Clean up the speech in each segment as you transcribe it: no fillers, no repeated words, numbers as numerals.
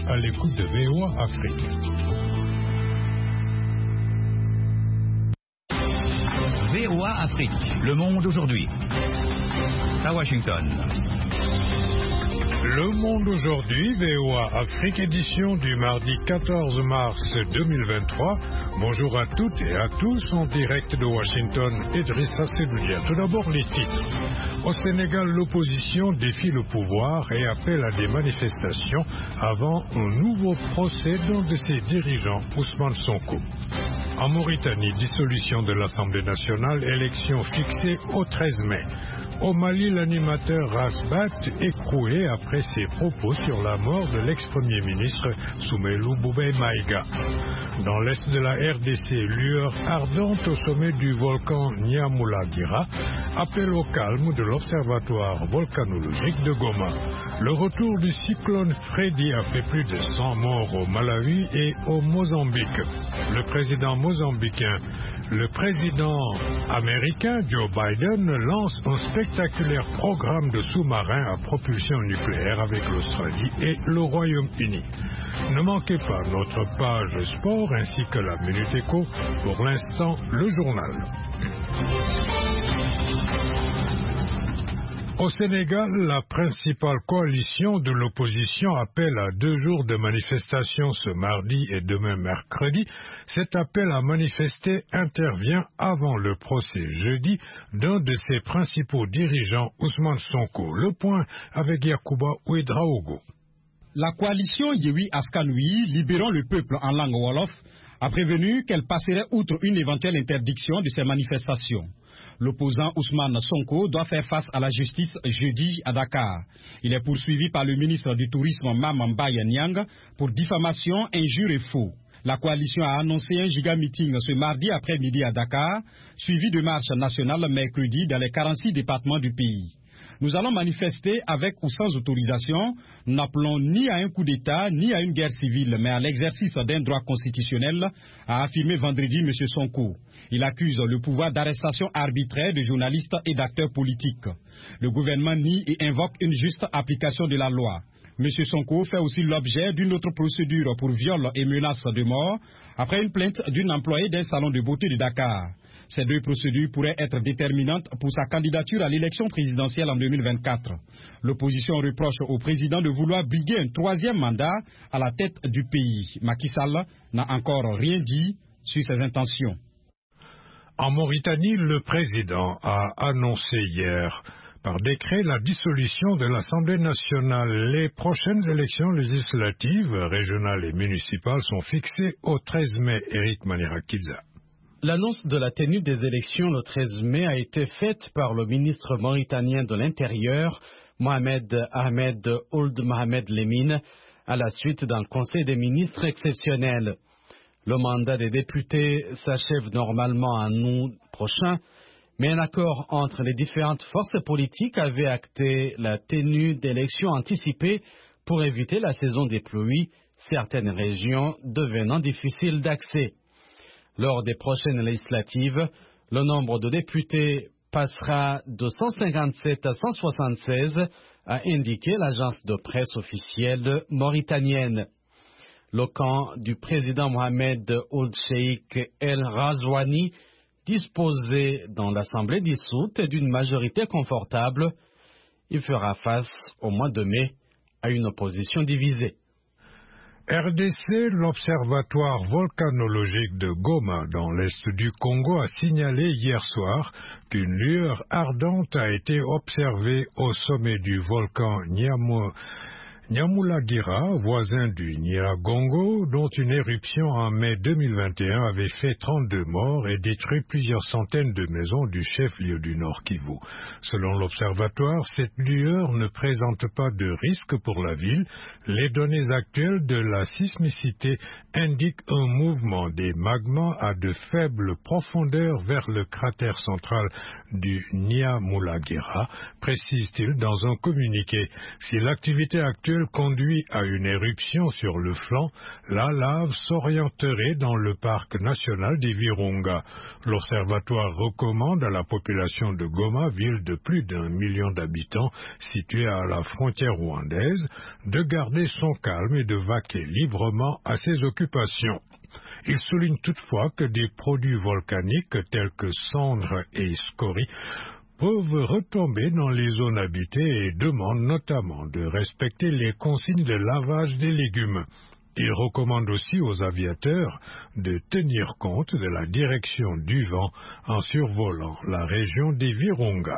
à l'écoute de VOA Afrique. VOA Afrique, le monde aujourd'hui. À Washington. Le monde aujourd'hui, VOA Afrique, édition du mardi 14 mars 2023. Bonjour à toutes et à tous, en direct de Washington, Idrissa Seloulia. Tout d'abord, les titres. Au Sénégal, l'opposition défie le pouvoir et appelle à des manifestations avant un nouveau procès d'un de ses dirigeants, Ousmane Sonko. En Mauritanie, dissolution de l'Assemblée nationale, élection fixée au 13 mai. Au Mali, l'animateur Rasbat écroué après ses propos sur la mort de l'ex-premier ministre Soumeilou Boubèye Maïga. Dans l'est de la RDC, lueur ardente au sommet du volcan Nyamulagira, appel au calme de l'Observatoire volcanologique de Goma. Le retour du cyclone Freddy a fait plus de 100 morts au Malawi et au Mozambique. Le président américain Joe Biden lance un spectaculaire programme de sous-marins à propulsion nucléaire avec l'Australie et le Royaume-Uni. Ne manquez pas notre page sport ainsi que la Minute Éco. Pour l'instant, le journal. Au Sénégal, la principale coalition de l'opposition appelle à 2 jours de manifestation ce mardi et demain mercredi. Cet appel à manifester intervient avant le procès jeudi d'un de ses principaux dirigeants, Ousmane Sonko. Le point avec Yacouba Ouedraogo. La coalition Yewwi Askan Wi, Libérons le peuple en langue wolof, a prévenu qu'elle passerait outre une éventuelle interdiction de ces manifestations. L'opposant Ousmane Sonko doit faire face à la justice jeudi à Dakar. Il est poursuivi par le ministre du Tourisme Mame Mbaye Niang pour diffamation, injure et faux. La coalition a annoncé un giga-meeting ce mardi après-midi à Dakar, suivi de marches nationales mercredi dans les 46 départements du pays. Nous allons manifester avec ou sans autorisation. Nous n'appelons ni à un coup d'État, ni à une guerre civile, mais à l'exercice d'un droit constitutionnel, a affirmé vendredi M. Sonko. Il accuse le pouvoir d'arrestation arbitraire de journalistes et d'acteurs politiques. Le gouvernement nie et invoque une juste application de la loi. M. Sonko fait aussi l'objet d'une autre procédure pour viol et menace de mort après une plainte d'une employée d'un salon de beauté de Dakar. Ces 2 procédures pourraient être déterminantes pour sa candidature à l'élection présidentielle en 2024. L'opposition reproche au président de vouloir briguer un 3e mandat à la tête du pays. Macky Sall n'a encore rien dit sur ses intentions. En Mauritanie, le président a annoncé hier par décret la dissolution de l'Assemblée nationale. Les prochaines élections législatives, régionales et municipales sont fixées au 13 mai. Eric Manirakiza. L'annonce de la tenue des élections le 13 mai a été faite par le ministre mauritanien de l'Intérieur, Mohamed Ahmed Ould Mohamed Lemine, à la suite d'un conseil des ministres exceptionnel. Le mandat des députés s'achève normalement en août prochain, mais un accord entre les différentes forces politiques avait acté la tenue d'élections anticipées pour éviter la saison des pluies, certaines régions devenant difficiles d'accès. Lors des prochaines législatives, le nombre de députés passera de 157 à 176, a indiqué l'agence de presse officielle mauritanienne. Le camp du président Mohamed Ould Cheikh El Razouani disposait dans l'Assemblée dissoute d'une majorité confortable. Il fera face au mois de mai à une opposition divisée. RDC, l'Observatoire volcanologique de Goma, dans l'est du Congo, a signalé hier soir qu'une lueur ardente a été observée au sommet du volcan Nyamulagira, voisin du Nyiragongo, dont une éruption en mai 2021 avait fait 32 morts et détruit plusieurs centaines de maisons du chef-lieu du Nord Kivu. Selon l'Observatoire, cette lueur ne présente pas de risque pour la ville. Les données actuelles de la sismicité indiquent un mouvement des magmas à de faibles profondeurs vers le cratère central du Nyamulagira, précise-t-il dans un communiqué. Si l'activité actuelle elle conduit à une éruption sur le flanc, la lave s'orienterait dans le parc national des Virunga. L'observatoire recommande à la population de Goma, ville de plus d'1 million d'habitants située à la frontière rwandaise, de garder son calme et de vaquer librement à ses occupations. Il souligne toutefois que des produits volcaniques tels que cendres et scories peuvent retomber dans les zones habitées et demande notamment de respecter les consignes de lavage des légumes. Il recommande aussi aux aviateurs de tenir compte de la direction du vent en survolant la région des Virunga.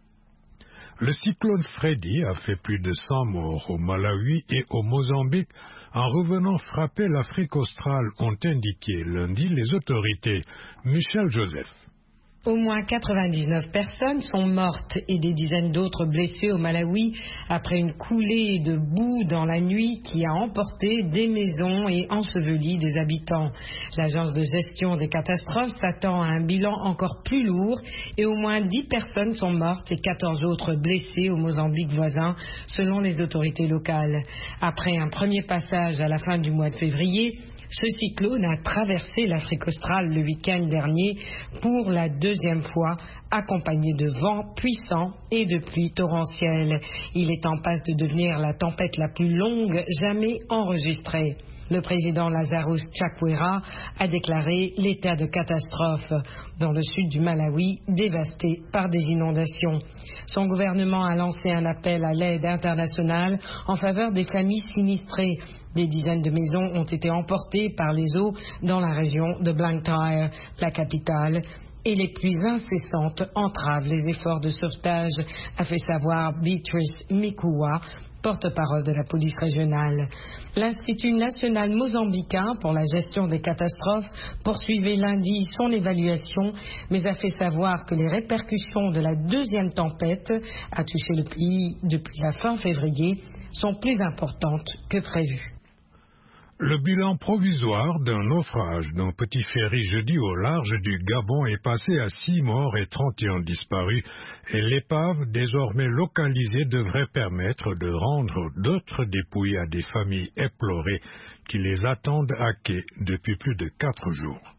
Le cyclone Freddy a fait plus de 100 morts au Malawi et au Mozambique. En revenant frapper l'Afrique australe, ont indiqué lundi les autorités. Michel Joseph. Au moins 99 personnes sont mortes et des dizaines d'autres blessées au Malawi après une coulée de boue dans la nuit qui a emporté des maisons et enseveli des habitants. L'agence de gestion des catastrophes s'attend à un bilan encore plus lourd et au moins 10 personnes sont mortes et 14 autres blessées au Mozambique voisin selon les autorités locales. Après un premier passage à la fin du mois de février, ce cyclone a traversé l'Afrique australe le week-end dernier pour la deuxième fois, accompagné de vents puissants et de pluies torrentielles. Il est en passe de devenir la tempête la plus longue jamais enregistrée. Le président Lazarus Chakwera a déclaré l'état de catastrophe dans le sud du Malawi, dévasté par des inondations. Son gouvernement a lancé un appel à l'aide internationale en faveur des familles sinistrées. Des dizaines de maisons ont été emportées par les eaux dans la région de Blantyre, la capitale, et les pluies incessantes entravent les efforts de sauvetage, a fait savoir Beatrice Mikuwa, porte-parole de la police régionale. L'Institut national mozambicain pour la gestion des catastrophes poursuivait lundi son évaluation, mais a fait savoir que les répercussions de la deuxième tempête à toucher le pays depuis la fin février sont plus importantes que prévu. Le bilan provisoire d'un naufrage d'un petit ferry jeudi au large du Gabon est passé à 6 morts et 31 disparus, et l'épave désormais localisée devrait permettre de rendre d'autres dépouilles à des familles éplorées qui les attendent à quai depuis plus de 4 jours.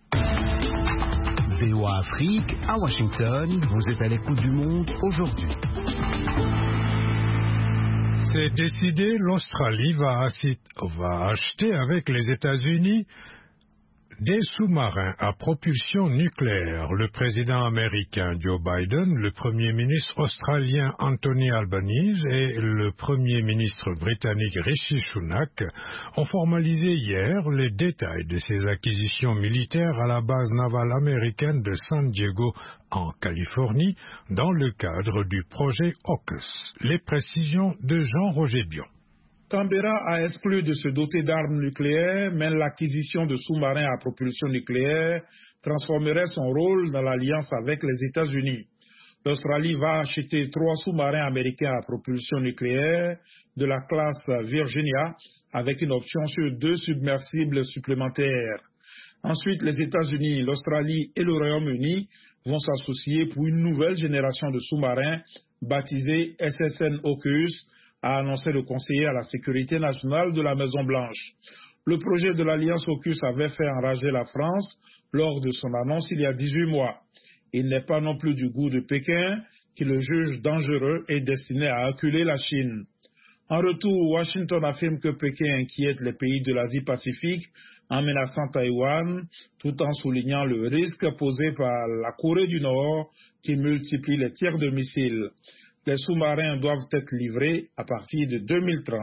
VOA Afrique, à Washington, vous êtes à l'écoute du monde aujourd'hui. C'est décidé, l'Australie va acheter avec les États-Unis des sous-marins à propulsion nucléaire. Le président américain Joe Biden, le premier ministre australien Anthony Albanese et le premier ministre britannique Rishi Sunak ont formalisé hier les détails de ces acquisitions militaires à la base navale américaine de San Diego en Californie dans le cadre du projet AUKUS. Les précisions de Jean-Roger Bion. Canberra a exclu de se doter d'armes nucléaires, mais l'acquisition de sous-marins à propulsion nucléaire transformerait son rôle dans l'alliance avec les États-Unis. L'Australie va acheter 3 sous-marins américains à propulsion nucléaire de la classe Virginia, avec une option sur 2 submersibles supplémentaires. Ensuite, les États-Unis, l'Australie et le Royaume-Uni vont s'associer pour une nouvelle génération de sous-marins baptisés SSN AUKUS, a annoncé le conseiller à la sécurité nationale de la Maison-Blanche. Le projet de l'Alliance AUKUS avait fait enrager la France lors de son annonce il y a 18 mois. Il n'est pas non plus du goût de Pékin, qui le juge dangereux et destiné à acculer la Chine. En retour, Washington affirme que Pékin inquiète les pays de l'Asie-Pacifique en menaçant Taïwan, tout en soulignant le risque posé par la Corée du Nord qui multiplie les tirs de missiles. Les sous-marins doivent être livrés à partir de 2030.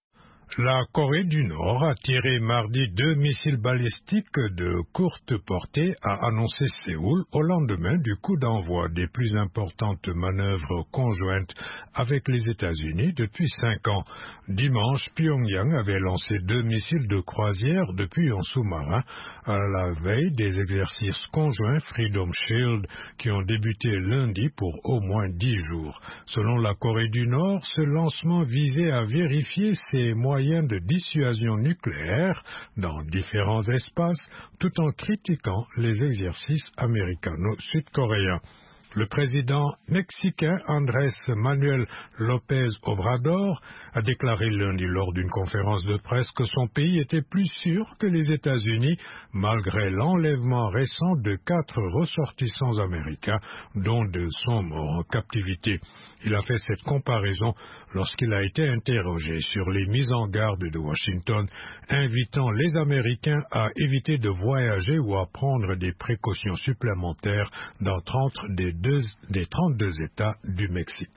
La Corée du Nord a tiré mardi 2 missiles balistiques de courte portée, a annoncé Séoul au lendemain du coup d'envoi des plus importantes manœuvres conjointes avec les États-Unis depuis 5 ans. Dimanche, Pyongyang avait lancé 2 missiles de croisière depuis un sous-marin à la veille des exercices conjoints Freedom Shield qui ont débuté lundi pour au moins 10 jours. Selon la Corée du Nord, ce lancement visait à vérifier ses moyens de dissuasion nucléaire dans différents espaces tout en critiquant les exercices américano-sud-coréens. Le président mexicain Andrés Manuel López Obrador a déclaré lundi lors d'une conférence de presse que son pays était plus sûr que les États-Unis malgré l'enlèvement récent de 4 ressortissants américains, dont 2 sont morts en captivité. Il a fait cette comparaison lorsqu'il a été interrogé sur les mises en garde de Washington, invitant les Américains à éviter de voyager ou à prendre des précautions supplémentaires dans 30 des 32 États du Mexique.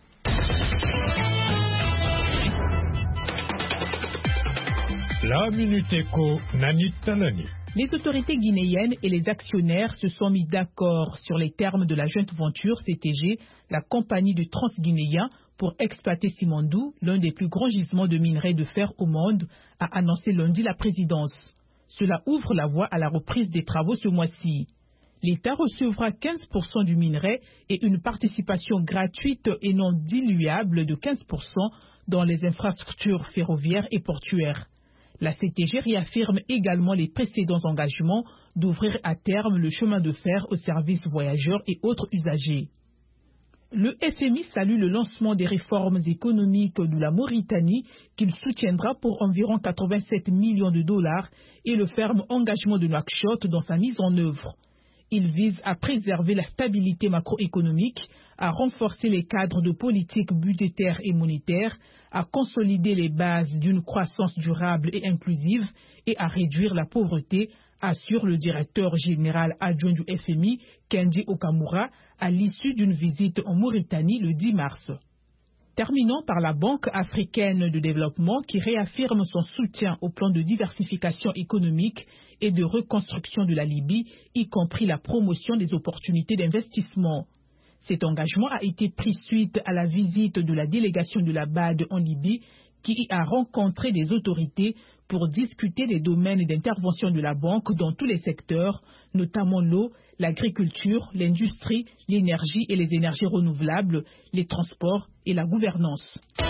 La Minute Éco, Nanit Talani. Les autorités guinéennes et les actionnaires se sont mis d'accord sur les termes de la joint venture CTG, la compagnie du Transguinéen, pour exploiter Simandou, l'un des plus grands gisements de minerais de fer au monde, a annoncé lundi la présidence. Cela ouvre la voie à la reprise des travaux ce mois-ci. L'État recevra 15% du minerai et une participation gratuite et non diluable de 15% dans les infrastructures ferroviaires et portuaires. La CTG réaffirme également les précédents engagements d'ouvrir à terme le chemin de fer aux services voyageurs et autres usagers. Le FMI salue le lancement des réformes économiques de la Mauritanie qu'il soutiendra pour environ 87 millions de dollars et le ferme engagement de Nouakchott dans sa mise en œuvre. Il vise à préserver la stabilité macroéconomique, à renforcer les cadres de politique budgétaire et monétaire, à consolider les bases d'une croissance durable et inclusive et à réduire la pauvreté, assure le directeur général adjoint du FMI, Kendi Okamura, à l'issue d'une visite en Mauritanie le 10 mars. Terminons par la Banque africaine de développement qui réaffirme son soutien au plan de diversification économique et de reconstruction de la Libye, y compris la promotion des opportunités d'investissement. Cet engagement a été pris suite à la visite de la délégation de la BAD en Libye qui y a rencontré des autorités pour discuter des domaines d'intervention de la banque dans tous les secteurs, notamment l'eau, l'agriculture, l'industrie, l'énergie et les énergies renouvelables, les transports et la gouvernance.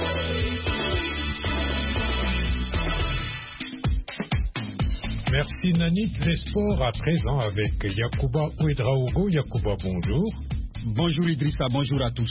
Merci Nanit. Les sports à présent avec Yacouba Ouedraogo. Yacouba, bonjour. Bonjour Idrissa, bonjour à tous.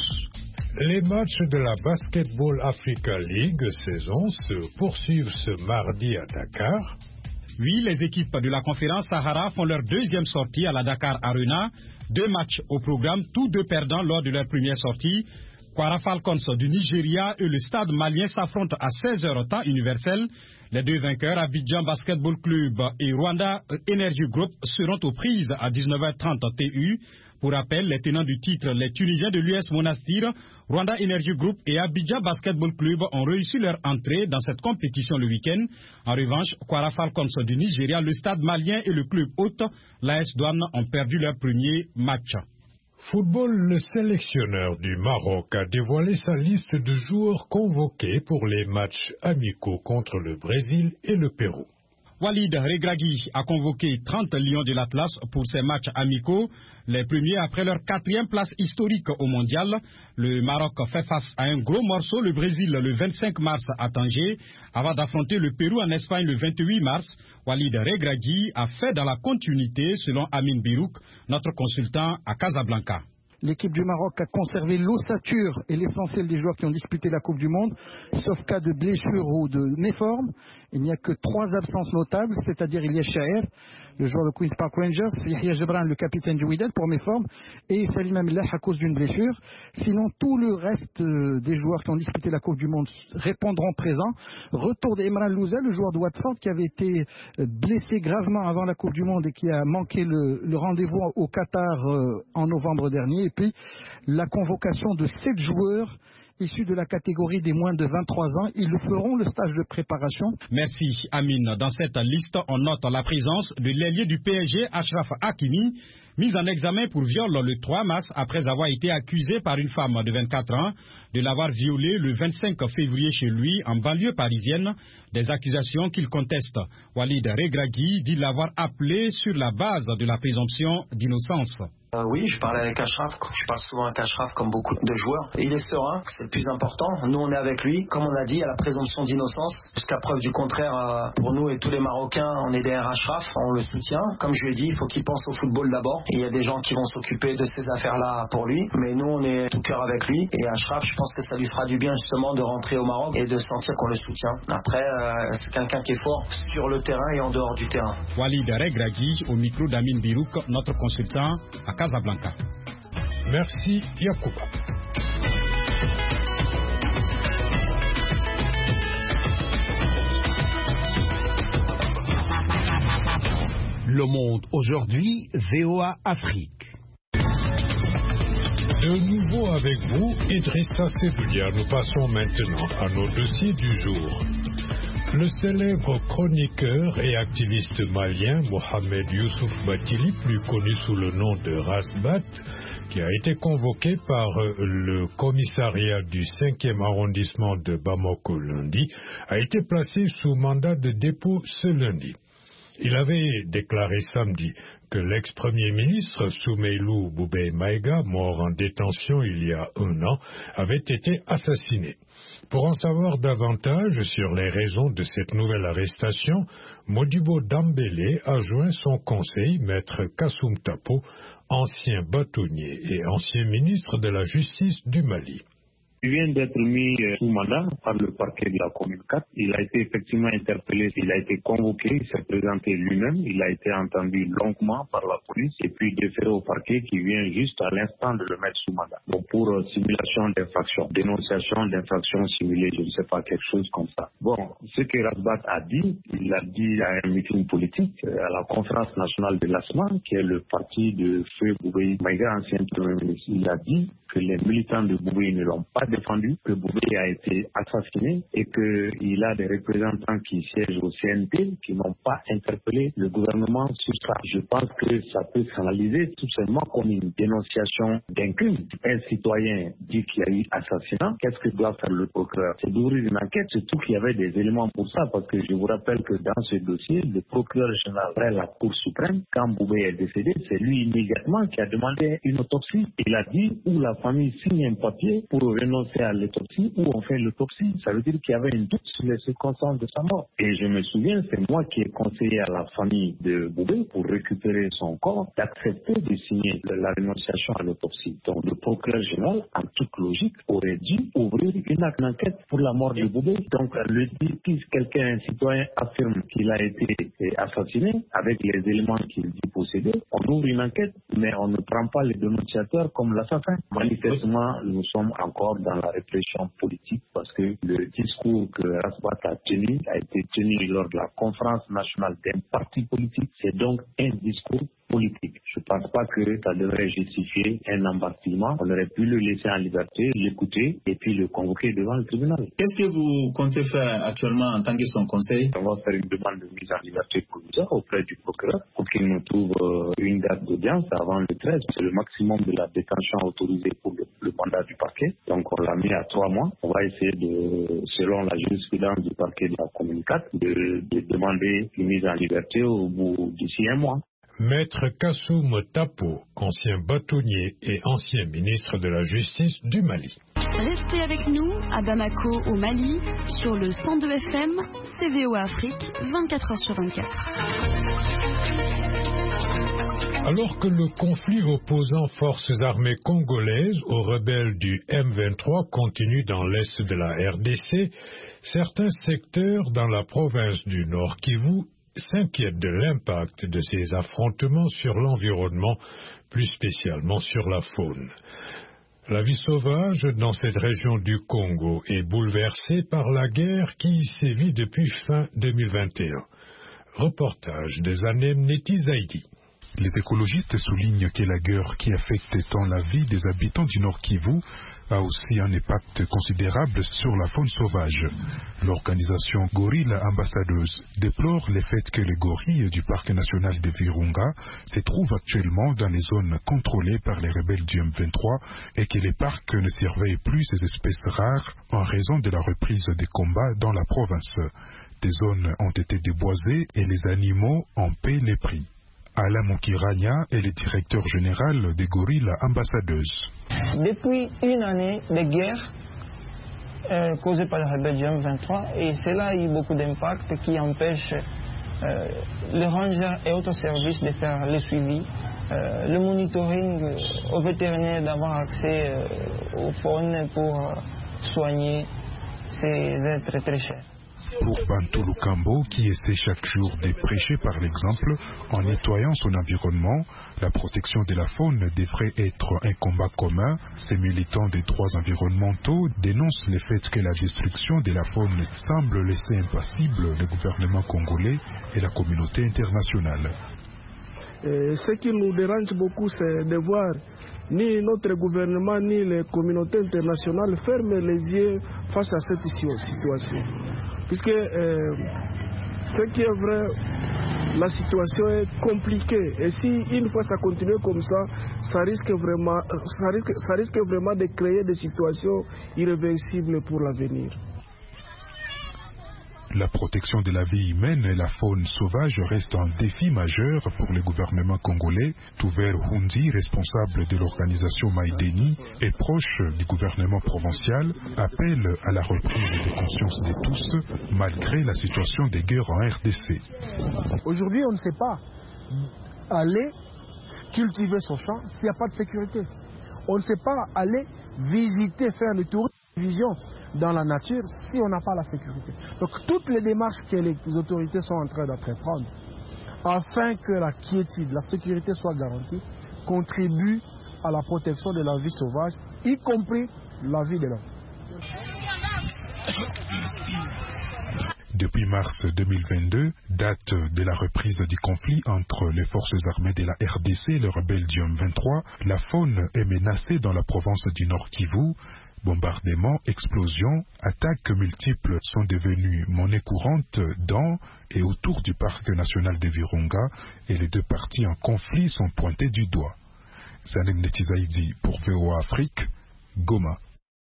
Les matchs de la Basketball Africa League saison se poursuivent ce mardi à Dakar. Oui, les équipes de la conférence Sahara font leur deuxième sortie à la Dakar Arena. 2 matchs au programme, tous 2 perdants lors de leur première sortie. Kwara Falcons du Nigeria et le Stade malien s'affrontent à 16h temps universel. Les 2 vainqueurs, Abidjan Basketball Club et Rwanda Energy Group, seront aux prises à 19h30 TU. Pour rappel, les tenants du titre, les Tunisiens de l'US Monastir, Rwanda Energy Group et Abidjan Basketball Club ont réussi leur entrée dans cette compétition le week-end. En revanche, Kwara Falcons du Nigeria, le Stade malien et le club hôte, l'AS Douane, ont perdu leur premier match. Football, le sélectionneur du Maroc a dévoilé sa liste de joueurs convoqués pour les matchs amicaux contre le Brésil et le Pérou. Walid Regragui a convoqué 30 Lions de l'Atlas pour ces matchs amicaux, les premiers après leur 4e place historique au mondial. Le Maroc fait face à un gros morceau, le Brésil, le 25 mars à Tanger, avant d'affronter le Pérou en Espagne le 28 mars. Walid Regragui a fait dans la continuité, selon Amin Birouk, notre consultant à Casablanca. L'équipe du Maroc a conservé l'ossature et l'essentiel des joueurs qui ont disputé la Coupe du Monde, sauf cas de blessure ou de méforme. Il n'y a que 3 absences notables, c'est-à-dire Ilyes Chaher, le joueur de Queen's Park Rangers, Yahya Gebran, le capitaine du Wydad pour méforme, et Salim Amillah à cause d'une blessure. Sinon, tout le reste des joueurs qui ont disputé la Coupe du Monde répondront présents. Retour d'Emran Louza, le joueur de Watford qui avait été blessé gravement avant la Coupe du Monde et qui a manqué le rendez-vous au Qatar en novembre dernier. Et puis, la convocation de 7 joueurs issus de la catégorie des moins de 23 ans. Ils feront le stage de préparation. Merci Amine. Dans cette liste, on note la présence de l'ailier du PSG, Achraf Hakimi, mis en examen pour viol le 3 mars après avoir été accusé par une femme de 24 ans de l'avoir violé le 25 février chez lui en banlieue parisienne, des accusations qu'il conteste. Walid Regragui dit l'avoir appelé sur la base de la présomption d'innocence. Oui, je parlais avec Achraf. Je parle souvent avec Achraf comme beaucoup de joueurs. Et il est serein, c'est le plus important. Nous, on est avec lui. Comme on a dit, à la présomption d'innocence. Jusqu'à preuve du contraire, pour nous et tous les Marocains, on est derrière Achraf. On le soutient. Comme je lui ai dit, il faut qu'il pense au football d'abord. Et il y a des gens qui vont s'occuper de ces affaires-là pour lui. Mais nous, on est tout cœur avec lui. Et Achraf, je pense que ça lui fera du bien justement de rentrer au Maroc et de sentir qu'on le soutient. Après, c'est quelqu'un qui est fort sur le terrain et en dehors du terrain. Walid Regragui au micro d'Amin Birouk, notre consultant à Casablanca. Merci Yacoub. Le Monde aujourd'hui, VOA Afrique. De nouveau avec vous, Idrissa Seloulia. Nous passons maintenant à nos dossiers du jour. Le célèbre chroniqueur et activiste malien Mohamed Youssouf Batili, plus connu sous le nom de Rasbat, qui a été convoqué par le commissariat du 5e arrondissement de Bamako lundi, a été placé sous mandat de dépôt ce lundi. Il avait déclaré samedi que l'ex-premier ministre Soumeylou Boubèye Maïga, mort en détention il y a 1 an, avait été assassiné. Pour en savoir davantage sur les raisons de cette nouvelle arrestation, Modibo Dambélé a joint son conseil, maître Kassoum Tapo, ancien bâtonnier et ancien ministre de la Justice du Mali. Il vient d'être mis sous mandat par le parquet de la commune 4. Il a été effectivement interpellé, il a été convoqué, il s'est présenté lui-même, il a été entendu longuement par la police et puis déféré au parquet qui vient juste à l'instant de le mettre sous mandat. Donc pour simulation d'infraction, dénonciation d'infraction simulée, je ne sais pas, quelque chose comme ça. Bon, ce que Rasbat a dit, il l'a dit à un meeting politique à la conférence nationale de l'ASMA, qui est le parti de Feu Boubèye Maïga, ancien premier ministre. Il a dit que les militants de Boubèye ne l'ont pas défendu, que Boubèye a été assassiné et qu'il a des représentants qui siègent au CNT qui n'ont pas interpellé le gouvernement sur ça. Je pense que ça peut s'analyser tout simplement comme une dénonciation d'un crime. Un citoyen dit qu'il y a eu assassinat, qu'est-ce que doit faire le procureur? C'est d'ouvrir une enquête, surtout qu'il y avait des éléments pour ça, parce que je vous rappelle que dans ce dossier, le procureur général après la Cour suprême, quand Boubèye est décédé, c'est lui immédiatement qui a demandé une autopsie. Il a dit où la famille signe un papier pour renoncer à l'autopsie, où on fait l'autopsie. Ça veut dire qu'il y avait un doute sur les circonstances de sa mort. Et je me souviens, c'est moi qui ai conseillé à la famille de Boubèye pour récupérer son corps d'accepter de signer la renonciation à l'autopsie. Donc le procureur général, en toute logique, aurait dû ouvrir une enquête pour la mort de Boubèye. Donc le dit, si quelqu'un, un citoyen, affirme qu'il a été assassiné avec les éléments qu'il dit posséder, on ouvre une enquête, mais on ne prend pas les dénonciateurs comme l'assassin. Manifestement, nous sommes encore dans la répression politique parce que le discours que Rasbat a été tenu lors de la conférence nationale d'un parti politique. C'est donc un discours politique. Je ne pense pas que ça devrait justifier un embarquement. On aurait pu le laisser en liberté, l'écouter et puis le convoquer devant le tribunal. Qu'est-ce que vous comptez faire actuellement en tant que son conseil? On va faire une demande de mise en liberté provisoire auprès du procureur pour qu'il nous trouve une date d'audience avant le 13. C'est le maximum de la détention autorisée pour le mandat du parquet. Donc on l'a mis à 3 mois. On va essayer de, selon la jurisprudence du parquet de la commune 4, de demander une mise en liberté au bout d'ici 1 mois. Maître Kassoum Tapo, ancien bâtonnier et ancien ministre de la Justice du Mali. Restez avec nous à Bamako au Mali sur le 102 FM, CVOA Afrique, 24h sur 24. Alors que le conflit opposant forces armées congolaises aux rebelles du M23 continue dans l'est de la RDC, certains secteurs dans la province du Nord Kivu s'inquiètent de l'impact de ces affrontements sur l'environnement, plus spécialement sur la faune. La vie sauvage dans cette région du Congo est bouleversée par la guerre qui y sévit depuis fin 2021. Reportage de Zanem Neti Zaidi. Les écologistes soulignent que la guerre qui affecte tant la vie des habitants du Nord Kivu a aussi un impact considérable sur la faune sauvage. L'organisation Gorille Ambassadeuse déplore le fait que les gorilles du parc national de Virunga se trouvent actuellement dans les zones contrôlées par les rebelles du M23 et que les parcs ne surveillent plus ces espèces rares en raison de la reprise des combats dans la province. Des zones ont été déboisées et les animaux en paient les prix. Alain Moukirania est le directeur général des Gorilles Ambassadeuses. Depuis une année de guerre causée par le rebelle du M23, et cela a eu beaucoup d'impact qui empêche les rangers et autres services de faire le suivi, le monitoring aux vétérinaires, d'avoir accès aux faunes pour soigner ces êtres très chers. Pour Bantou Lukambo, qui essaie chaque jour de prêcher par l'exemple en nettoyant son environnement, la protection de la faune devrait être un combat commun. Ces militants des droits environnementaux dénoncent le fait que la destruction de la faune semble laisser impassible le gouvernement congolais et la communauté internationale. Ce qui nous dérange beaucoup, c'est de voir ni notre gouvernement ni les communautés internationales fermer les yeux face à cette situation. Puisque ce qui est vrai, la situation est compliquée. Et si une fois ça continue comme ça, ça risque vraiment de créer des situations irréversibles pour l'avenir. La protection de la vie humaine et la faune sauvage reste un défi majeur pour le gouvernement congolais. Touver Hundi, responsable de l'organisation Maïdeni et proche du gouvernement provincial, appelle à la reprise de conscience de tous, malgré la situation des guerres en RDC. Aujourd'hui, on ne sait pas aller cultiver son champ s'il n'y a pas de sécurité. On ne sait pas aller visiter, faire le tourisme, vision dans la nature si on n'a pas la sécurité. Donc toutes les démarches que les autorités sont en train d'entreprendre afin que la quiétude, la sécurité soit garantie, contribuent à la protection de la vie sauvage, y compris la vie de l'homme. Depuis mars 2022, date de la reprise du conflit entre les forces armées de la RDC et le rebelle du M23, la faune est menacée dans la province du Nord Kivu. Bombardements, explosions, attaques multiples sont devenues monnaie courante dans et autour du parc national de Virunga, et les deux parties en conflit sont pointées du doigt. Zanem Netizaïdi pour VOA Afrique, Goma.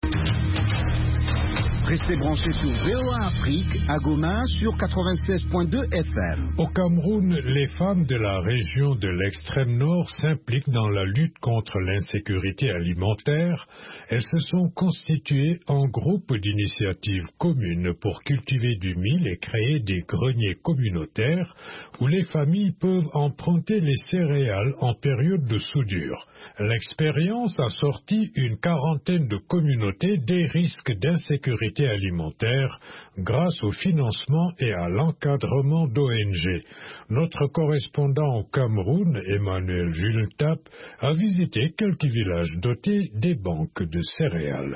Restez branchés sur VOA Afrique à Goma sur 96.2 FM. Au Cameroun, les femmes de la région de l'extrême nord s'impliquent dans la lutte contre l'insécurité alimentaire. Elles se sont constituées en groupes d'initiatives communes pour cultiver du mil et créer des greniers communautaires où les familles peuvent emprunter les céréales en période de soudure. L'expérience a sorti une quarantaine de communautés des risques d'insécurité alimentaire grâce au financement et à l'encadrement d'ONG. Notre correspondant au Cameroun, Emmanuel Jultap, a visité quelques villages dotés des banques de céréales.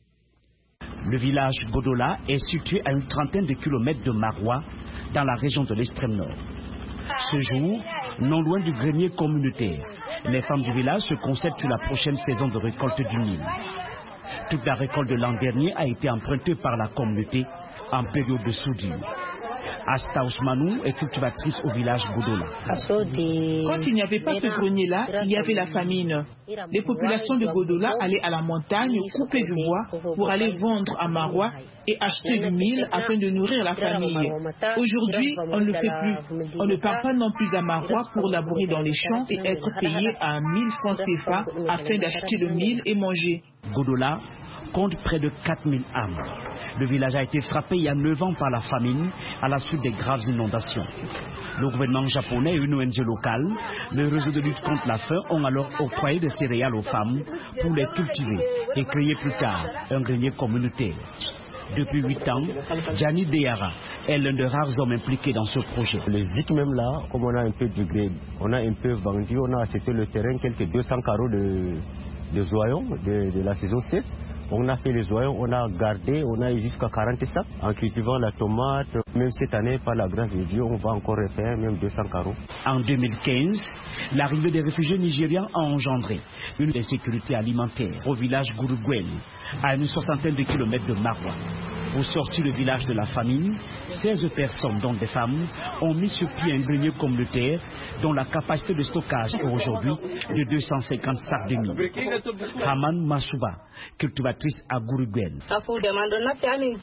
Le village Godola est situé à une trentaine de kilomètres de Maroua, dans la région de l'extrême nord. Ce jour, non loin du grenier communautaire, les femmes du village se concentrent sur la prochaine saison de récolte du mil. Toute la récolte de l'an dernier a été empruntée par la communauté en période de soudure. Asta Ousmanou est cultivatrice au village Godola. Quand il n'y avait pas ce grenier-là, il y avait la famine. Les populations de Godola allaient à la montagne couper du bois pour aller vendre à Maroua et acheter du mil afin de nourrir la famille. Aujourd'hui, on ne le fait plus. On ne part pas non plus à Maroua pour labourer dans les champs et être payé à 1000 francs CFA afin d'acheter le mil et manger. Godola compte près de 4000 âmes. Le village a été frappé il y a 9 ans par la famine à la suite des graves inondations. Le gouvernement japonais et une ONG locale, le réseau de lutte contre la faim, ont alors octroyé des céréales aux femmes pour les cultiver et créer plus tard un grenier communautaire. Depuis 8 ans, Gianni Deyara est l'un des rares hommes impliqués dans ce projet. Le ZIC même là, comme on a un peu de gré, on a un peu vendu, on a acheté le terrain, quelques 200 carreaux de joyaux de la saison 7. On a fait les joyaux, on a gardé, on a eu jusqu'à 40 sacs en cultivant la tomate. Même cette année, par la grâce de Dieu, on va encore refaire même 200 carreaux. En 2015, l'arrivée des réfugiés nigérians a engendré une insécurité alimentaire au village Gurugwel, à une soixantaine de kilomètres de Maroua. Pour sortir le village de la famine, 16 personnes, dont des femmes, ont mis sur pied un grenier communautaire dont la capacité de stockage est aujourd'hui de 250 sacs de mil. Haman Masuba, cultivatrice à Gurugwel.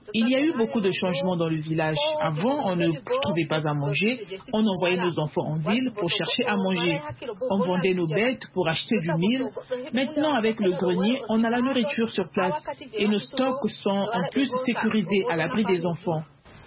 Il y a eu beaucoup de changements dans le village. Avant, on ne trouvait pas à manger. On envoyait nos enfants en ville pour chercher à manger. On vendait nos bêtes pour acheter du mil. Maintenant, avec le grenier, on a la nourriture sur place et nos stocks sont en plus sécurisés à l'abri des enfants.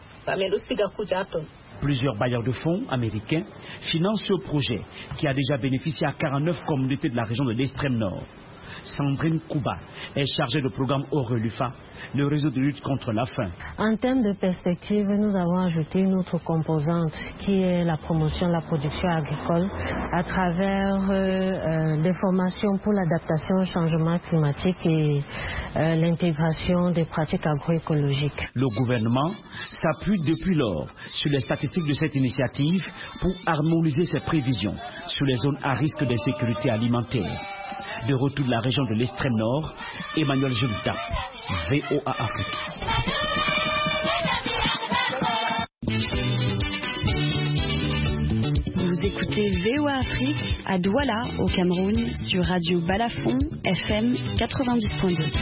Plusieurs bailleurs de fonds américains financent ce projet qui a déjà bénéficié à 49 communautés de la région de l'extrême nord. Sandrine Kouba est chargée de programme Aurelufa, le réseau de lutte contre la faim. En termes de perspective, nous avons ajouté une autre composante qui est la promotion de la production agricole à travers des formations pour l'adaptation au changement climatique et l'intégration des pratiques agroécologiques. Le gouvernement s'appuie depuis lors sur les statistiques de cette initiative pour harmoniser ses prévisions sur les zones à risque d'insécurité alimentaire. De retour de la région de l'extrême nord, Emmanuel Jelita, VOA Afrique. Vous écoutez VOA Afrique à Douala, au Cameroun, sur Radio Balafon, FM 90.2.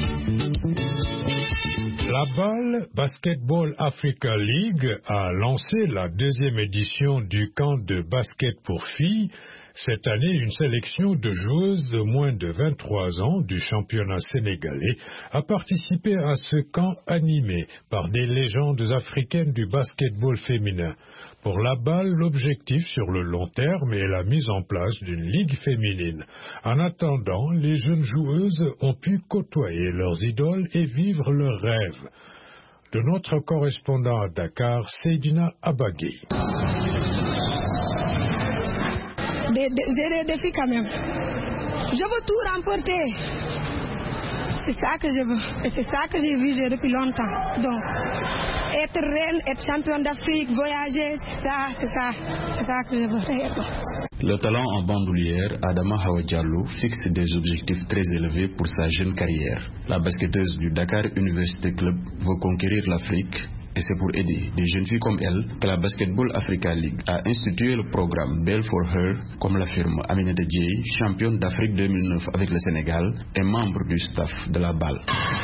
La BAL Basketball Africa League a lancé la deuxième édition du camp de basket pour filles. Cette année, une sélection de joueuses de moins de 23 ans du championnat sénégalais a participé à ce camp animé par des légendes africaines du basketball féminin. Pour la BAL, l'objectif sur le long terme est la mise en place d'une ligue féminine. En attendant, les jeunes joueuses ont pu côtoyer leurs idoles et vivre leurs rêves. De notre correspondant à Dakar, Seydina Abagui. J'ai des défis quand même. Je veux tout remporter. C'est ça que je veux. Et c'est ça que j'ai visé depuis longtemps. Donc, être reine, être championne d'Afrique, voyager, c'est ça que je veux faire. Le talent en bandoulière, Adama Hawa Diallo, fixe des objectifs très élevés pour sa jeune carrière. La basketteuse du Dakar University Club veut conquérir l'Afrique. Et c'est pour aider des jeunes filles comme elle que la Basketball Africa League a institué le programme Bell for Her, comme l'affirme Aminata Dieye, championne d'Afrique 2009 avec le Sénégal et membre du staff de la BAL.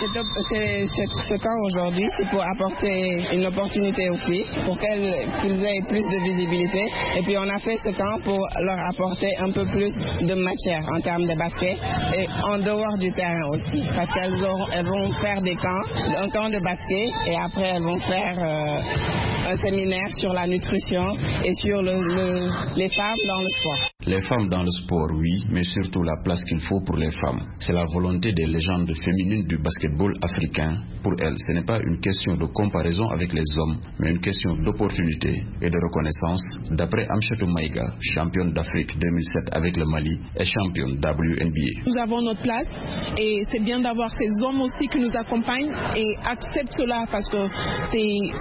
Ce camp aujourd'hui, c'est pour apporter une opportunité aux filles, pour qu'ils aient plus de visibilité. Et puis on a fait ce camp pour leur apporter un peu plus de matière en termes de basket et en dehors du terrain aussi. Parce qu'elles vont faire des camps, un camp de basket et après elles vont faire un séminaire sur la nutrition et sur les femmes dans le sport. Les femmes dans le sport, oui, mais surtout la place qu'il faut pour les femmes. C'est la volonté des légendes féminines du basketball africain. Pour elles, ce n'est pas une question de comparaison avec les hommes, mais une question d'opportunité et de reconnaissance. D'après Amchatou Maïga, championne d'Afrique 2007 avec le Mali et championne WNBA. Nous avons notre place et c'est bien d'avoir ces hommes aussi qui nous accompagnent et acceptent cela parce que c'est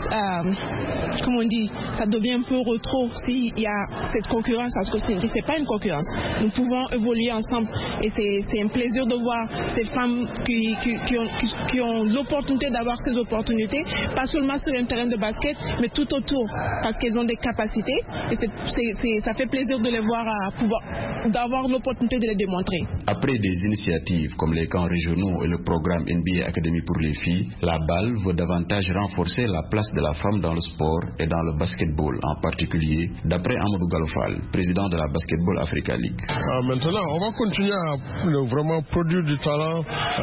comme on dit, ça devient un peu retro s'il y a cette concurrence, parce que c'est pas une concurrence. Nous pouvons évoluer ensemble et c'est un plaisir de voir ces femmes qui ont l'opportunité d'avoir ces opportunités, pas seulement sur un terrain de basket, mais tout autour, parce qu'elles ont des capacités et ça fait plaisir de les voir d'avoir l'opportunité de les démontrer. Après des initiatives comme les camps régionaux et le programme NBA Academy pour les filles, la BAL veut davantage renforcer la place de la femme dans le sport et dans le basketball en particulier, d'après Amadou Galofal, président de la Basketball Africa League. Maintenant, on va continuer à vraiment produire du talent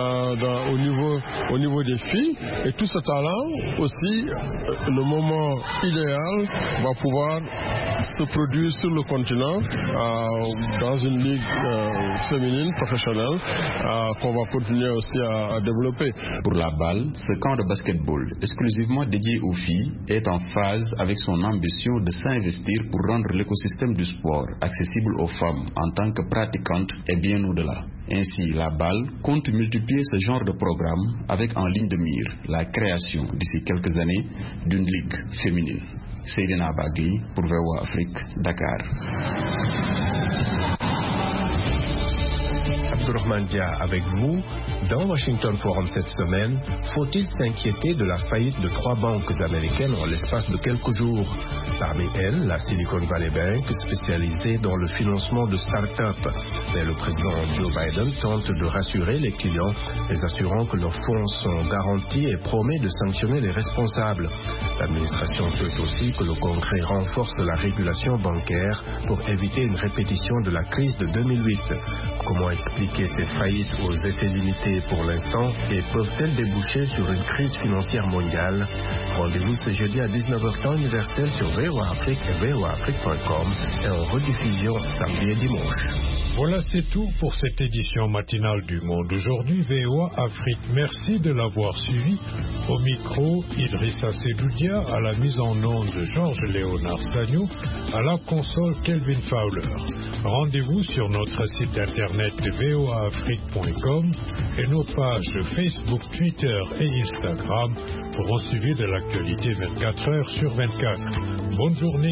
au niveau des filles, et tout ce talent aussi, le moment idéal va pouvoir se produire sur le continent dans une ligue féminine professionnelle qu'on va continuer aussi à développer. Pour la BAL, ce camp de basketball exclusivement dédié aux filles est en phase avec son ambition de s'investir pour rendre l'écosystème du sport accessible aux femmes en tant que pratiquantes et bien au-delà. Ainsi, la BAL compte multiplier ce genre de programme avec en ligne de mire la création d'ici quelques années d'une ligue féminine. Seydina Abagui pour VOA Afrique, Dakar. Abdurrahman avec vous. Dans Washington Forum cette semaine, faut-il s'inquiéter de la faillite de 3 banques américaines en l'espace de quelques jours? Parmi elles, la Silicon Valley Bank, spécialisée dans le financement de start-up. Mais le président Joe Biden tente de rassurer les clients, les assurant que leurs fonds sont garantis et promet de sanctionner les responsables. L'administration souhaite aussi que le Congrès renforce la régulation bancaire pour éviter une répétition de la crise de 2008. Comment expliquer ces faillites aux effets limités pour l'instant et peuvent-elles déboucher sur une crise financière mondiale? Rendez-vous ce jeudi à 19h temps universel sur VOA Afrique et voaafrique.com et en rediffusion samedi et dimanche. Voilà, c'est tout pour cette édition matinale du Monde aujourd'hui. VOA Afrique, merci de l'avoir suivi. Au micro, Idrissa Sedoudia, à la mise en onde de Georges-Léonard Sagnou, à la console Kelvin Fowler. Rendez-vous sur notre site internet voaafrique.com et nos pages Facebook, Twitter et Instagram pour un suivi de l'actualité 24 heures sur 24. Bonne journée.